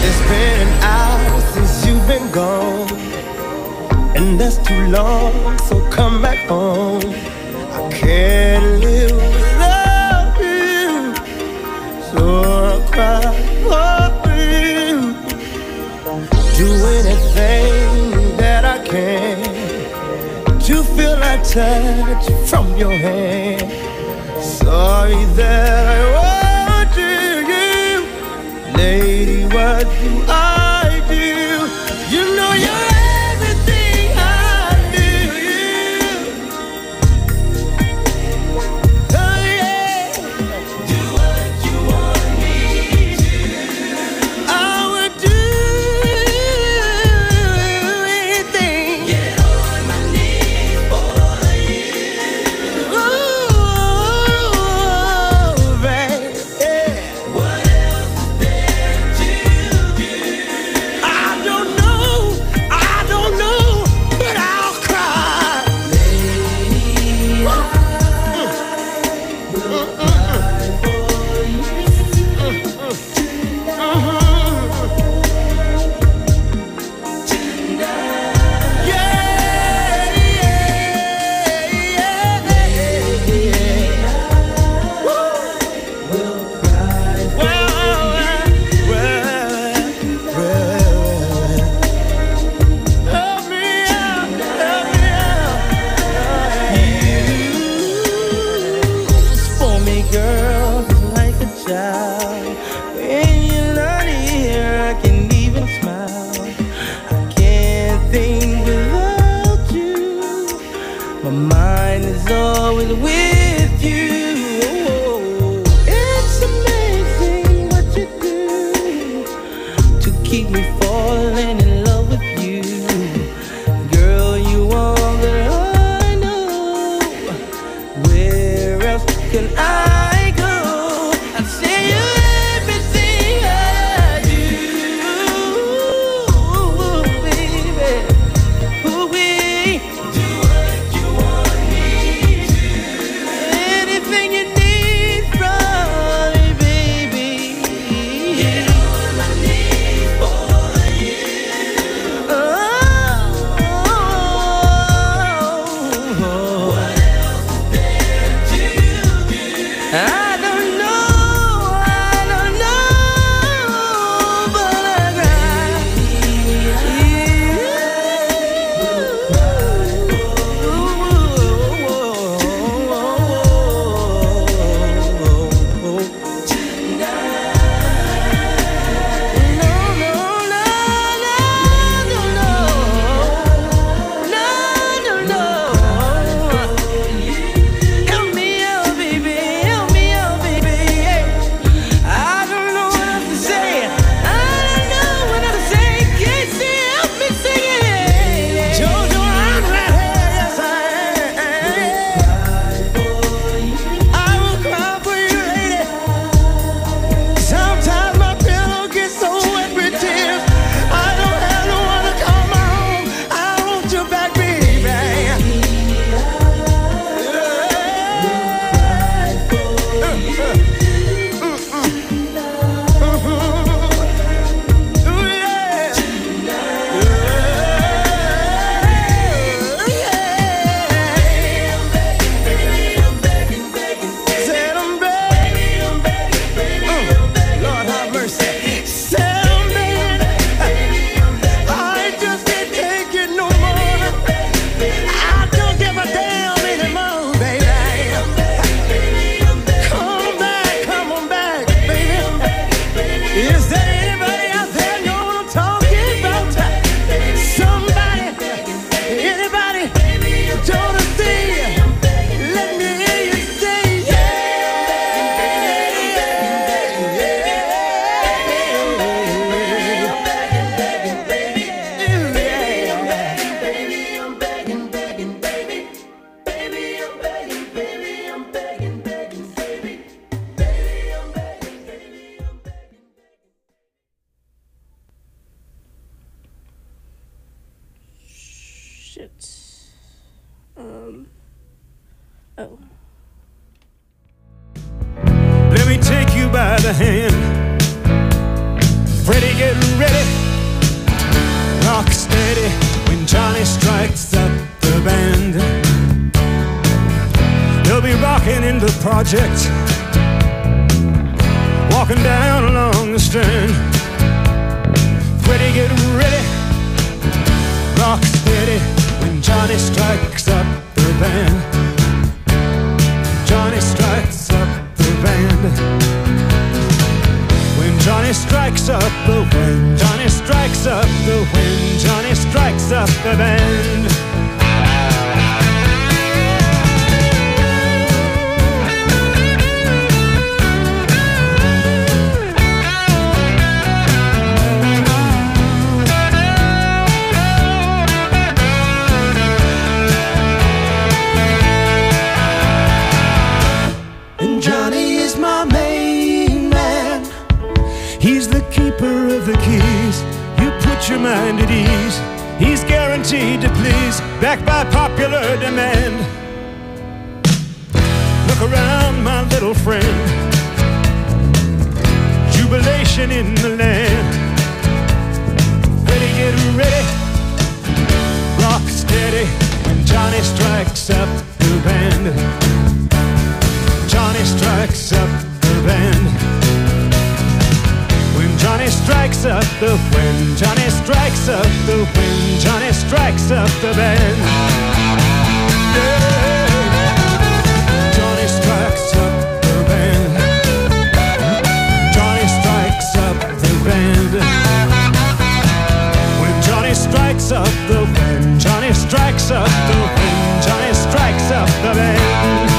It's been an hour since you've been gone, and that's too long, so come back home. I can't live without you, so I'll cry for you. Do anything that I can to feel that touch from your hand. Sorry that I want you, lady, what do I do? You know you're everything I do. Oh yeah. Do what you want me to. I would do anything. Get on my knees for you. Ooh, baby. What else is there to do? I don't know, but I'll cry. Lady, I will cry for you tonight. Yeah, will cry for help me out, help me out. You spoil me, girl, just like a child. When you're not here, I can't even smile. I can't think without you. My mind is always with you. It's amazing what you do to keep me falling in love with you. Girl, you are that I know. Where else can I go? I say you're everything I do, baby. Ooh, we do what you want me to. Anything you need from me, baby. Get on my knees for you. What else is there to do? I don't know, but I cry. Help me out, baby, help me out, baby. I don't know what else to say. I don't know what else to say. Casey, help me sing it. Jojo, I'm right here, yes I am. I will cry for you, lady. Sometimes my pillow gets so wet with tears. I don't have no one to call my own. I want you back, baby. Said I'm begging, Lord have mercy. Said I'm begging, I just can't take it no more. I don't give a damn anymore, baby. Come on back, baby. Is there anybody out there know what I'm talking about? Somebody, anybody, don't see? Let me hear you say shit. Oh. Let me take you by the hand. Freddie, get ready. Rock steady when Johnny strikes up the band. They'll be rocking in the project, walking down along the strand. Freddie, get ready. Rock steady when Johnny strikes up the band. Johnny strikes up the band. When Johnny strikes up the wind, Johnny strikes up the wind, Johnny strikes up the band. And Johnny is my main man. He's the keeper of the keys. You put your mind at ease. He's guaranteed to please, backed by popular demand. Look around, my little friend. Jubilation in the land. Ready, get ready. Rock steady when Johnny strikes up the band. Johnny strikes up the band. When Johnny strikes up the wind, Johnny strikes up the wind, Johnny strikes up the band. Yeah. Johnny strikes up the band. Johnny strikes up the band. When Johnny strikes up the wind, Johnny strikes up the wind, Johnny strikes up the band.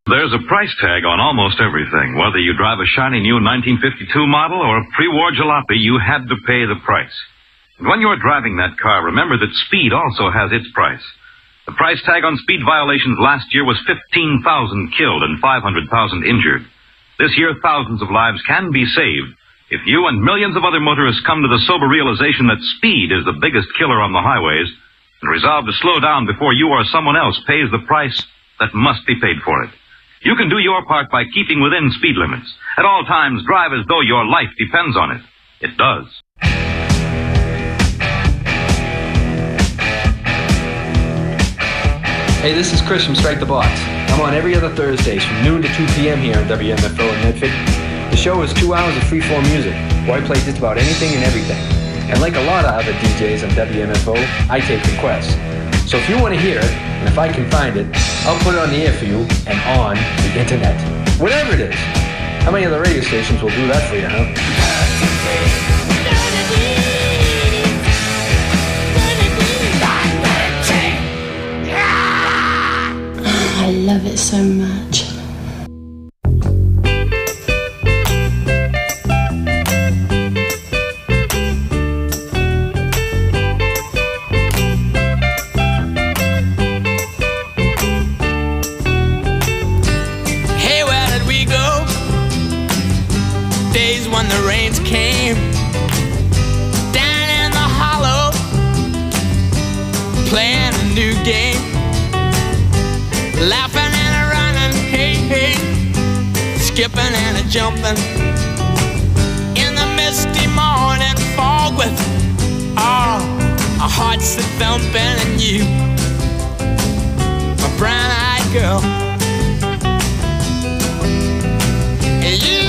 There's a price tag on almost everything. Whether you drive a shiny new 1952 model or a pre-war jalopy, you had to pay the price. And when you're driving that car, remember that speed also has its price. The price tag on speed violations last year was 15,000 killed and 500,000 injured. This year, thousands of lives can be saved if you and millions of other motorists come to the sober realization that speed is the biggest killer on the highways and resolve to slow down before you or someone else pays the price that must be paid for it. You can do your part by keeping within speed limits. At all times, drive as though your life depends on it. It does. Hey, this is Chris from Strike the Box. I'm on every other Thursdays from noon to 2 p.m. here on WMFO in Medford. The show is 2 hours of free-form music, where I play just about anything and everything. And like a lot of other DJs on WMFO, I take requests. So if you want to hear it, and if I can find it, I'll put it on the air for you and on the internet. Whatever it is. How many other radio stations will do that for you, huh? I love it so much. When the rains came down in the hollow, playing a new game, laughing and a running, hey, hey, skipping and a jumping in the misty morning fog with our hearts a thumping, and you, my brown-eyed girl, and you,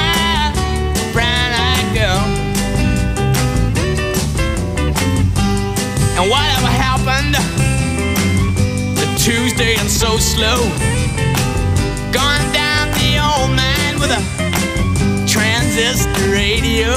and whatever happened to Tuesday and so slow, going down the old man with a transistor radio,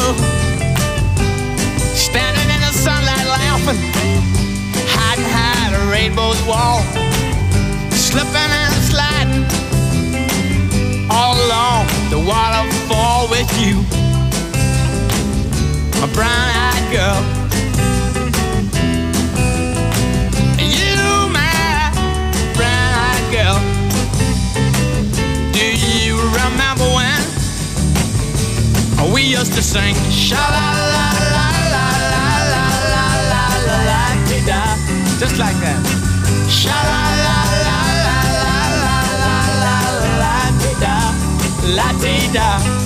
standing in the sunlight laughing, hiding behind a rainbow's wall, slipping and sliding all along the waterfall with you, my brown-eyed girl. Girl, do you remember when we used to sing sha la la la la la la la la la da, just like that, sha la la la la la la la la da, la da.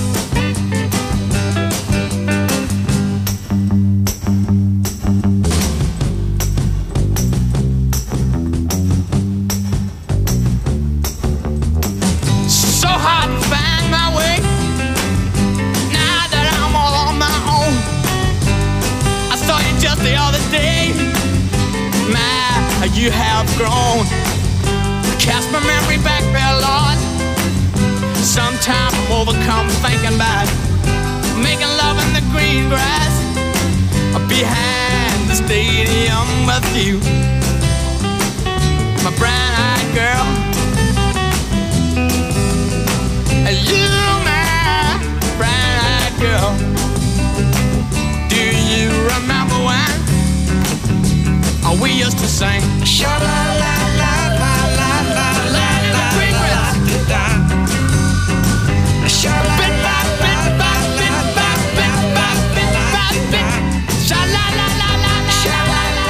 The other day, you have grown. Cast my memory back there, Lord. Sometimes I'm overcome thinking about making love in the green grass behind the stadium with you, my brown-eyed girl. You, my brown-eyed girl. Do you remember when we used to sing sha la la la la la la la la la la sha la la la la sha la la la la sha la la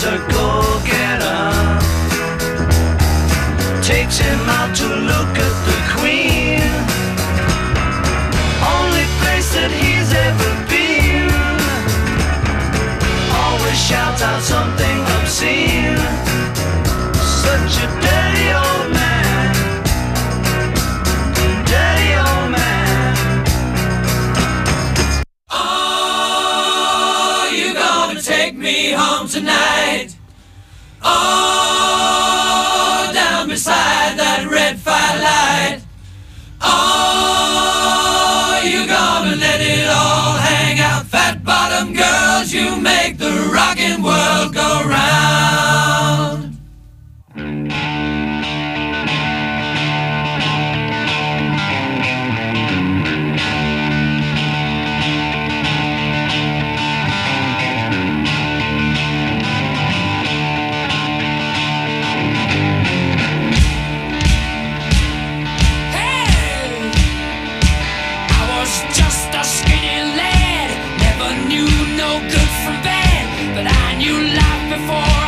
a go-getter. Takes him out to look at the Queen. Only place that he's ever been. Always shouts out something obscene. Such a dirty old man. Dirty old man. Oh, you gonna take me home tonight? Oh, down beside that red firelight. Oh, you gonna let it all hang out? Fat bottom girls, you make the rockin' world go round. Good from bad, but I knew life before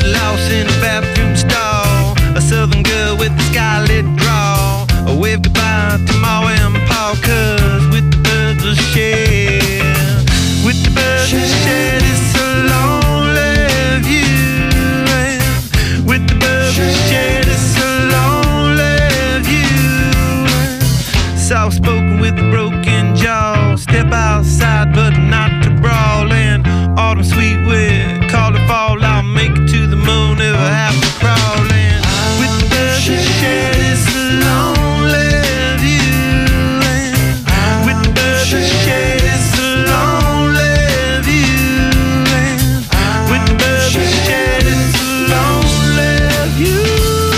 lost in a bathroom stall. A southern girl with a scarlet drawl. A wave goodbye to Ma and Pa, 'cause with the birds of shed, with the birds of shed, it's a lonely view. And with the birds of shed, it's a lonely view. Soft spoken with a broken jaw. Step outside, but not to brawl. And autumn sweet with call it fall. I'll make it to the moon if I have to crawl. And with the birds of shed, it's a lonely view. And with the birds of shed, it's a lonely view. And with the birds of shed, it's a lonely view.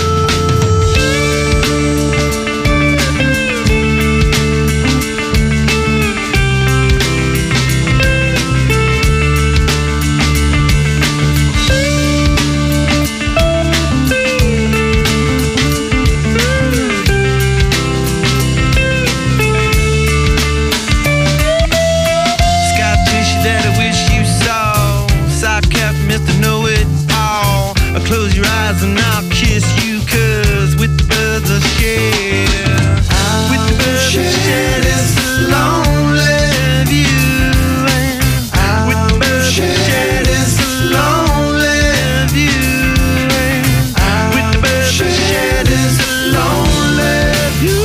Close your eyes and I'll kiss you, 'cause with the birds of shed, with the birds of shed, it's a lonely view. And with the birds of shed, it's a lonely view. And with the birds of shed, it's a lonely view.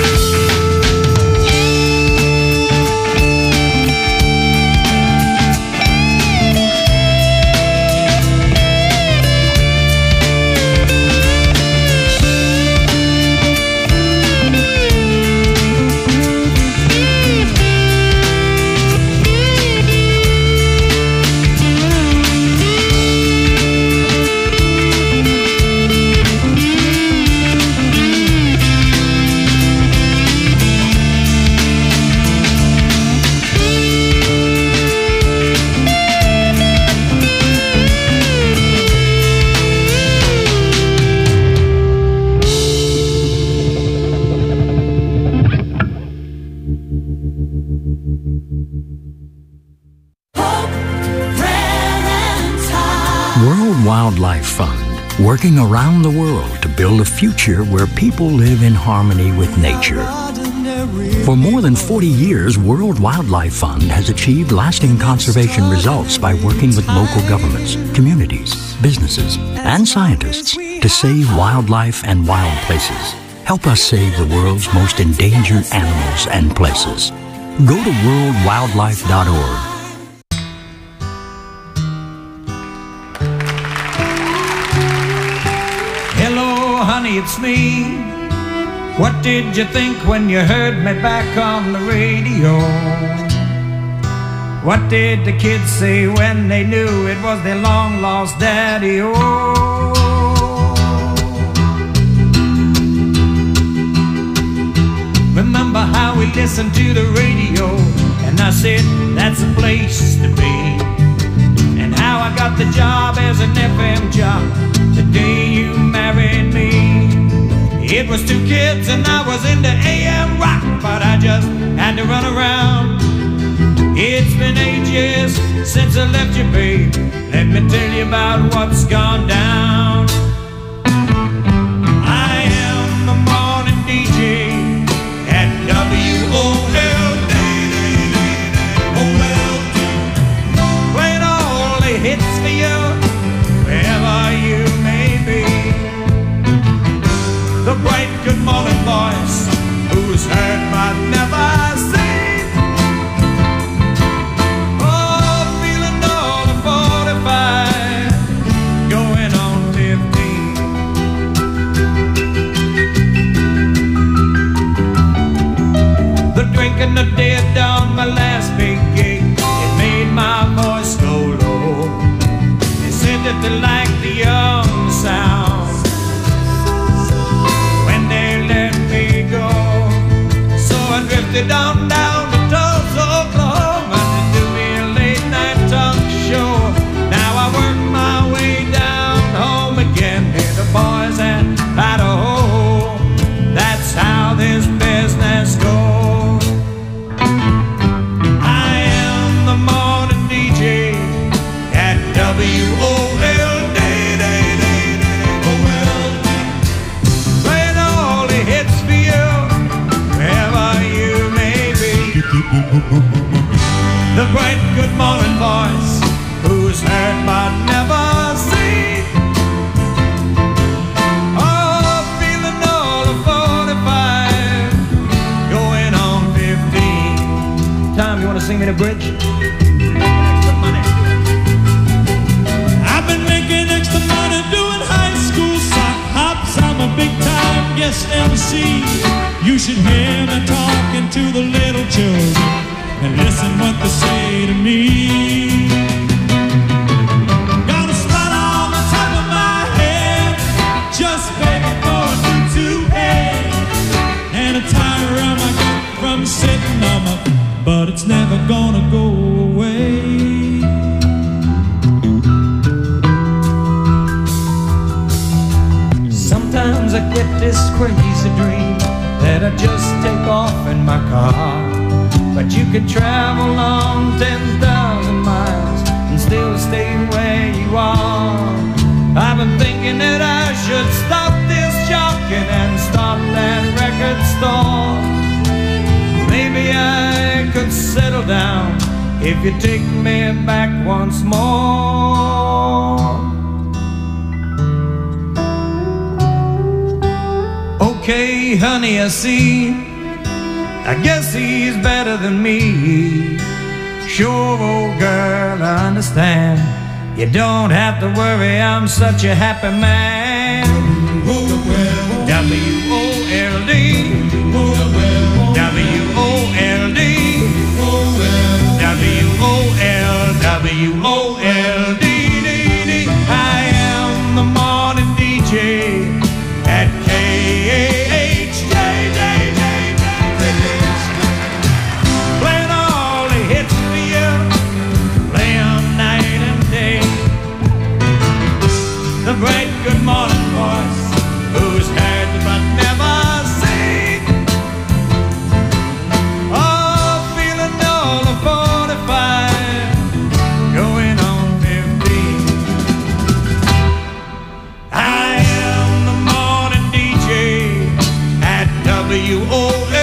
World Wildlife Fund, working around the world to build a future where people live in harmony with nature. For more than 40 years, World Wildlife Fund has achieved lasting conservation results by working with local governments, communities, businesses, and scientists to save wildlife and wild places. Help us save the world's most endangered animals and places. Go to worldwildlife.org. Hello, honey, it's me. What did you think when you heard me back on the radio? What did the kids say when they knew it was their long-lost daddy? Oh, remember how we listened to the radio, and I said that's a place to be, and how I got the job as an FM jock the day you married me. It was 2 kids and I was into AM rock, but I just had to run around. It's been 8 years since I left you, babe. Let me tell you about what's gone down. I am the morning DJ at WOLD, playing all the hits for you, wherever you may be. The bright good morning voice, who's heard but never seen. Oh, feeling all the 45, going on 15. the bridge. I've been making extra money doing high school sock hops. I'm a big time guest MC. You should hear me talking to the little children and listen what they say to me. Got a spot on the top of my head, just begging for a tutu head, and a tie around my gut from sitting on my, but it's never gonna go away. Sometimes I get this crazy dream that I just take off in my car, but you could travel on 10,000 miles and still stay where you are. I've been thinking that I should stop this jockeying and start that record store. Maybe I could settle down if you take me back once more. Okay, honey, I see, I guess he's better than me. Sure, old girl, I understand. You don't have to worry, I'm such a happy man. W-O-L-D, W-O-L-D, W-O-L-W-O-L-D. I am the morning DJ at playing all the hits for you, play 'em night and day. The bright good morning voice, who's heard but never seen. Oh, feeling all the 45, going on 15. I am the morning DJ at WOLD.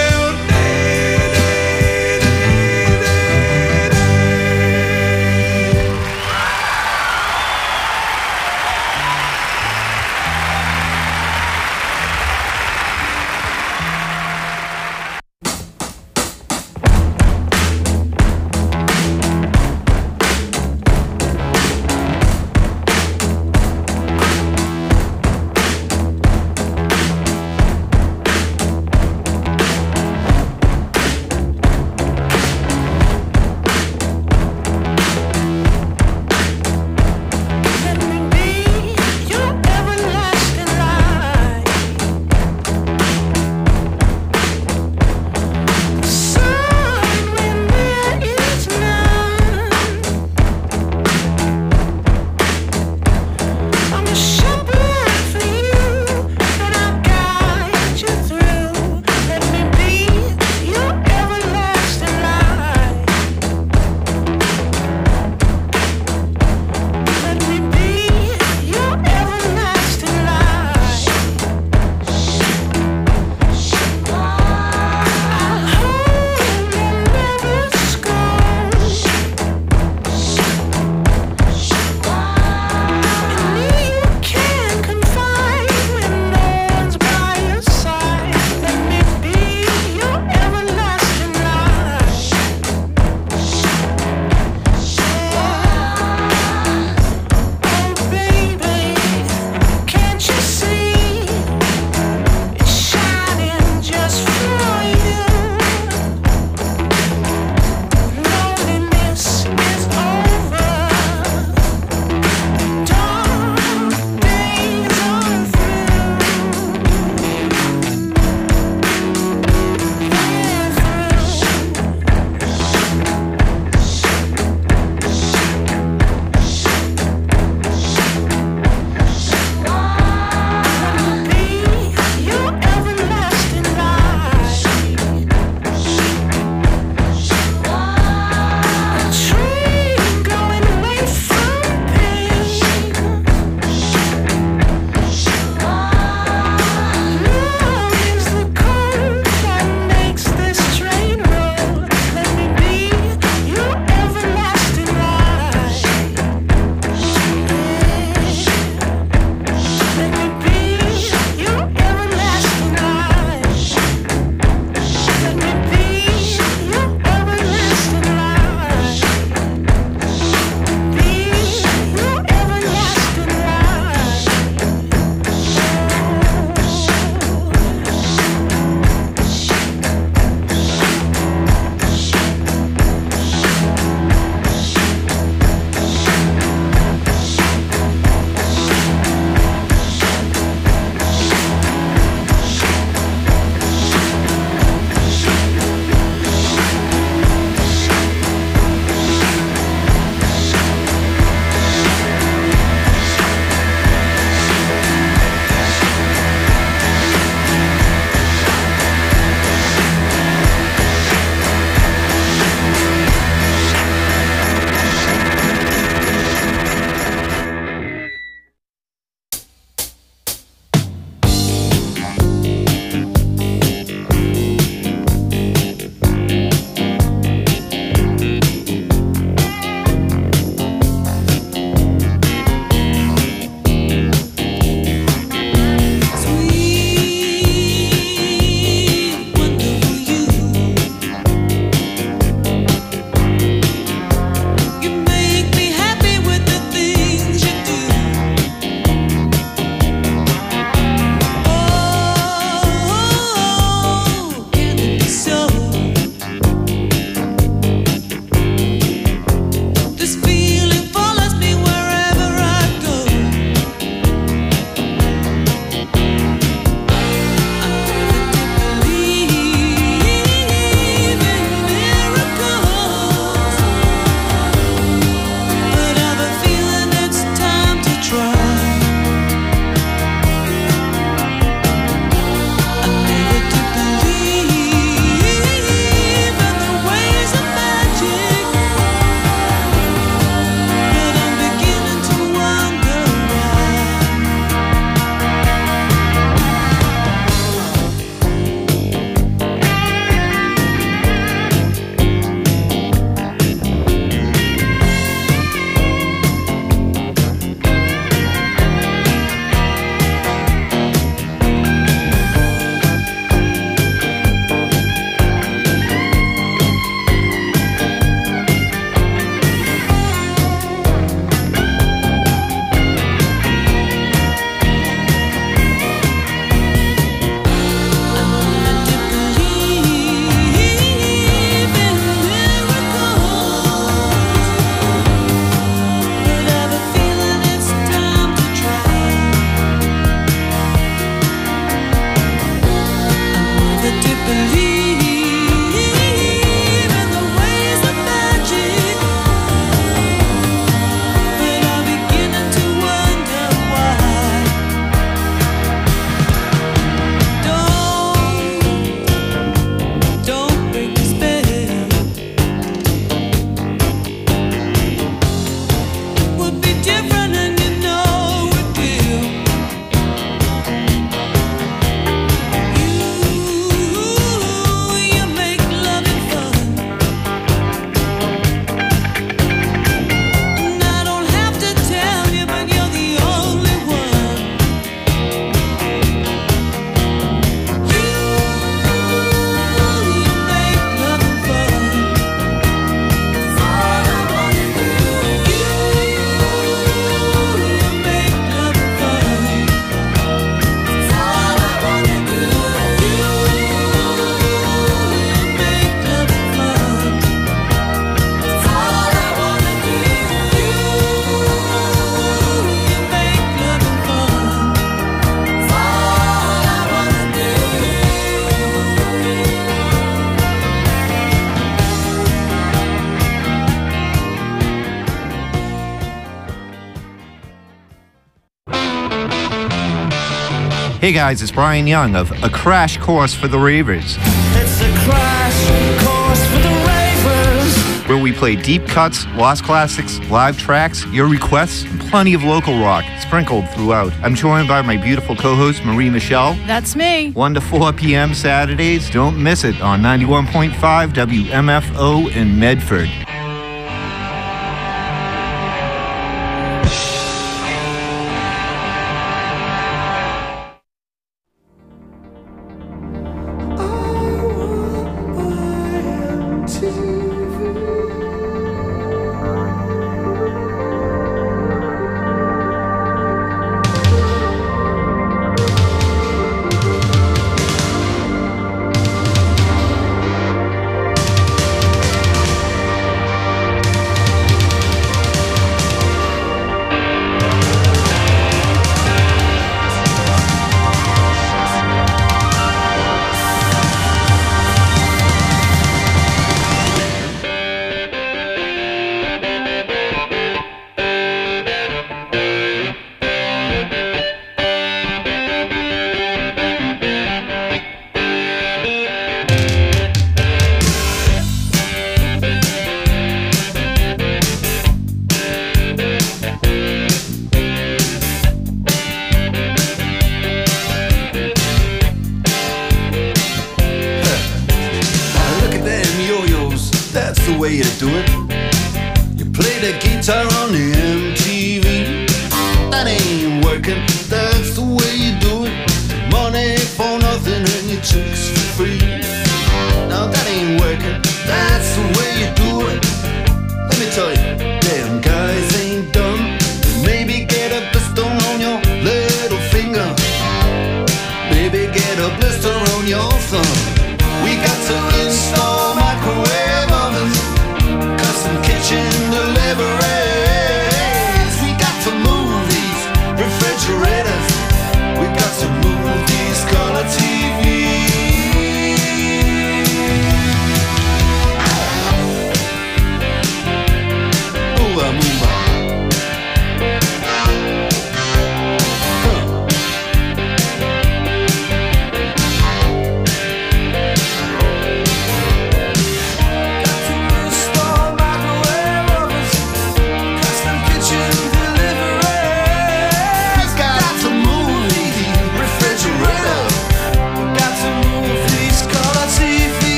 Hey guys, it's Brian Young of A Crash Course for the Ravers. It's a crash course for the ravers. Where we play deep cuts, lost classics, live tracks, your requests, and plenty of local rock sprinkled throughout. I'm joined by my beautiful co-host, Marie Michelle. That's me. 1 to 4 p.m. Saturdays. Don't miss it on 91.5 WMFO in Medford.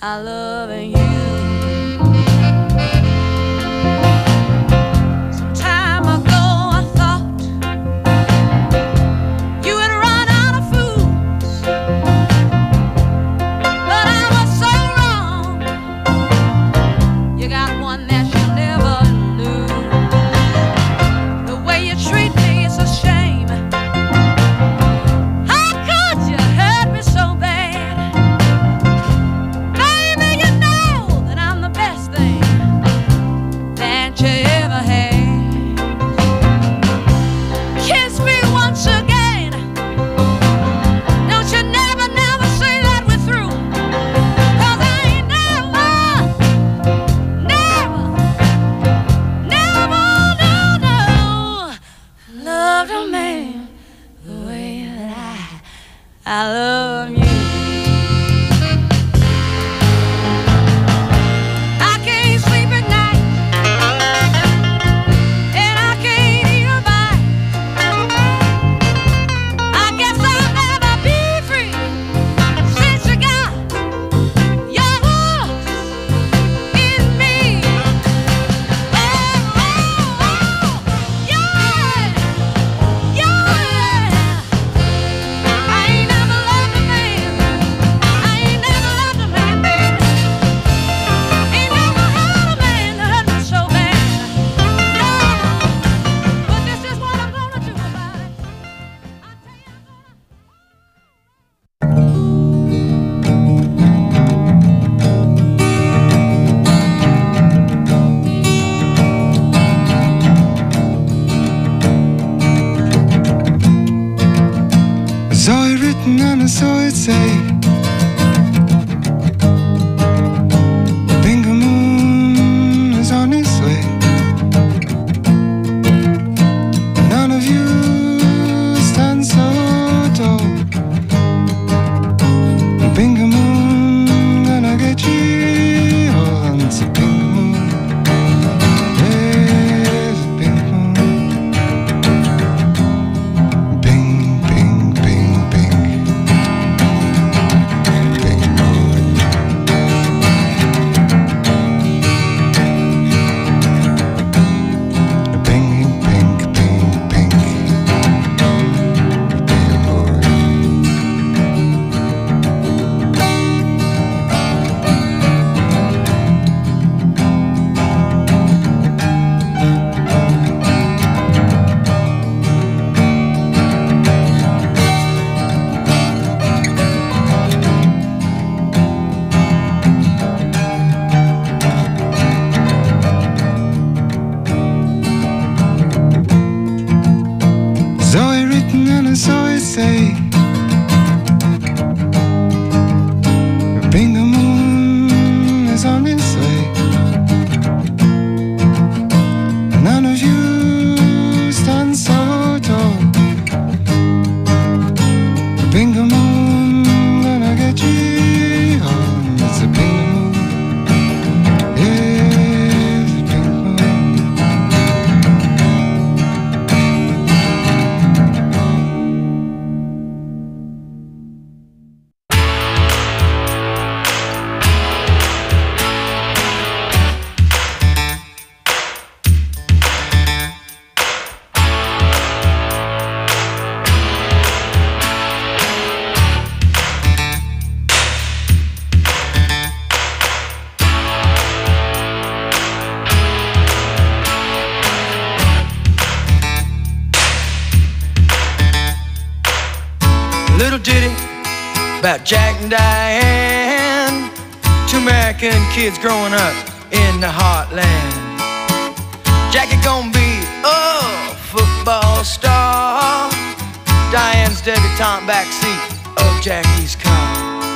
I love you. Some time ago I thought you had run out of fools, but I was so wrong. You got one that you'll never lose. The way you treat me is a shame. How could you hurt me so bad? Baby, you know that I'm the best thing that you ever had. Kiss me once again. Don't you never, never say that we're through. 'Cause I ain't never, never, never, no, loved a man the way that I love you. I can't sleep at night, and I can't eat a bite. I guess I'll never be free since you got your hooks in me. Oh, oh, oh, yeah, yeah. I ain't never loved a man. I ain't never loved a man, baby. Ain't never had a man that hurt me so bad. No, but this is what I'm gonna do about it. I tell you, I saw it written and I saw it say, Bingo Moon is on its way. None of you stand so tall. Bingo Moon gonna get you all. It's a Bingo Moon. Yes, Bingo Moon. Bing, bing, bing, bing. Bing Moon. Bing, bing, bing, bing. Bing Moon. Saw it written and I saw it say, Bingo Moon is on its way. None of you stand so tall. Bingo Moon gonna get you home. It's a Bingo Moon. Yes, Bingo Moon. Little ditty about Jack and Diane, two American kids growing up in the heartland. Jackie gonna be a football star, Diane's debutante backseat of Jackie's car.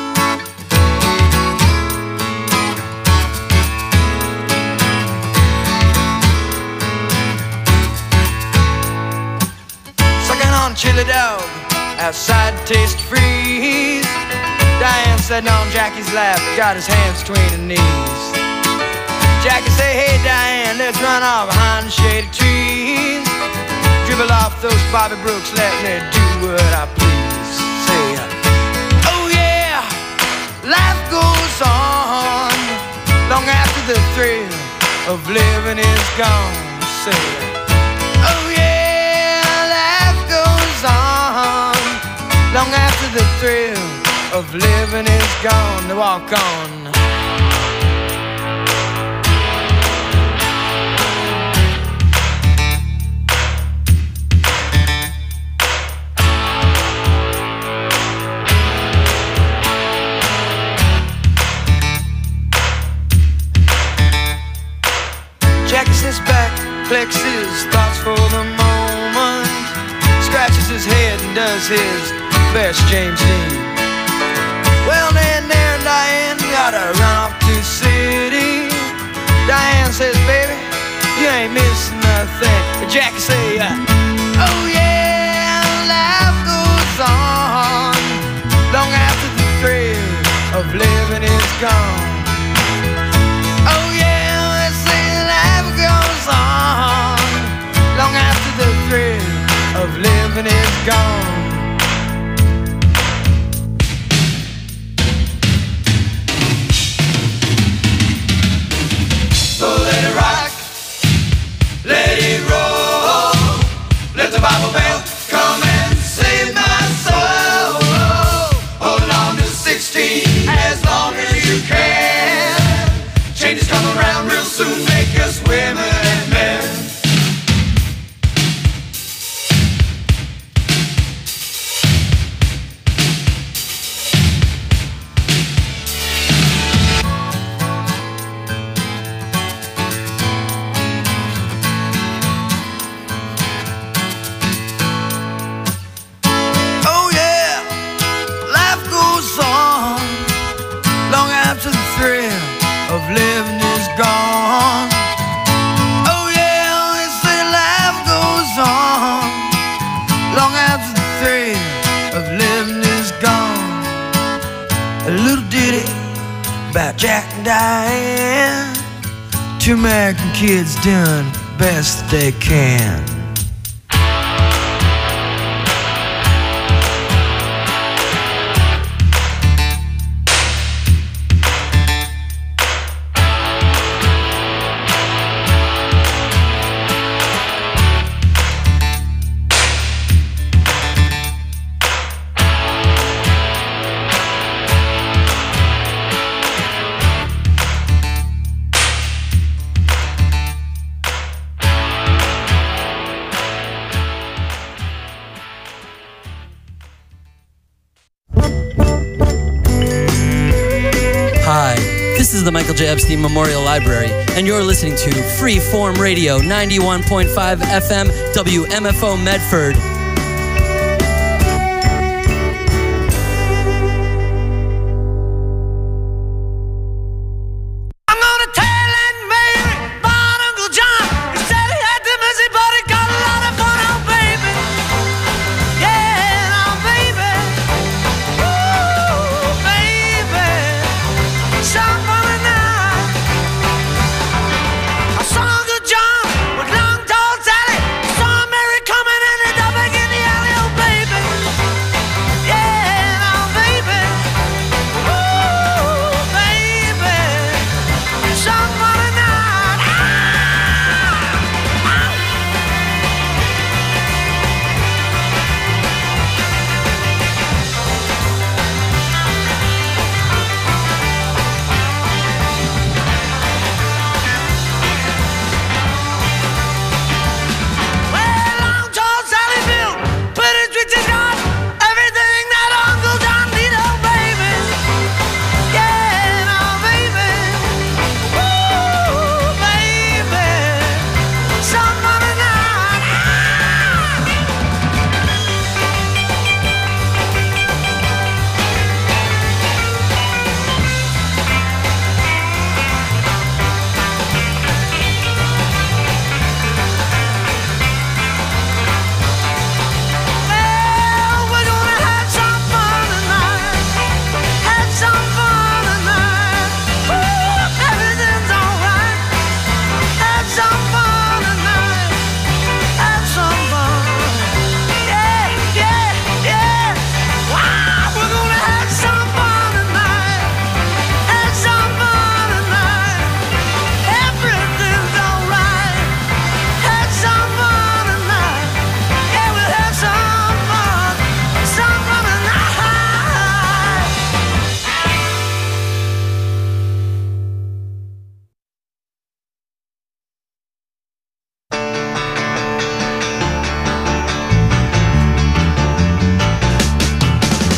Sucking on chili dog outside Taste Freeze. Diane sitting on Jackie's lap, got his hands between her knees. Jackie say, hey Diane, let's run off behind the shady trees. Dribble off those Bobby Brooks, let me do what I please. Say, oh yeah, life goes on. the thrill of living is gone. Say, oh yeah, life goes on long after the thrill of living is gone. To walk on. Jacks his back, collects his thoughts for the moment, scratches his head and does his best James Dean. Well, then there Diane gotta run off to the city. Diane says, baby, you ain't missing nothing. Jack say, oh yeah, life goes on long after the thrill of living is gone. Oh yeah, let's say life goes on long after the thrill of living is gone. So let it rock, let it roll, let the Bible belt come and save my soul. Hold on to 16 as long as you can. Changes come around real soon, make us women and men. Living is gone. Oh yeah, they say life goes on long after the thrill of living is gone. A little ditty about Jack and Diane, two American kids doing the best they can. This is the Michael J. Epstein Memorial Library, and you're listening to Freeform Radio, 91.5 FM, WMFO Medford.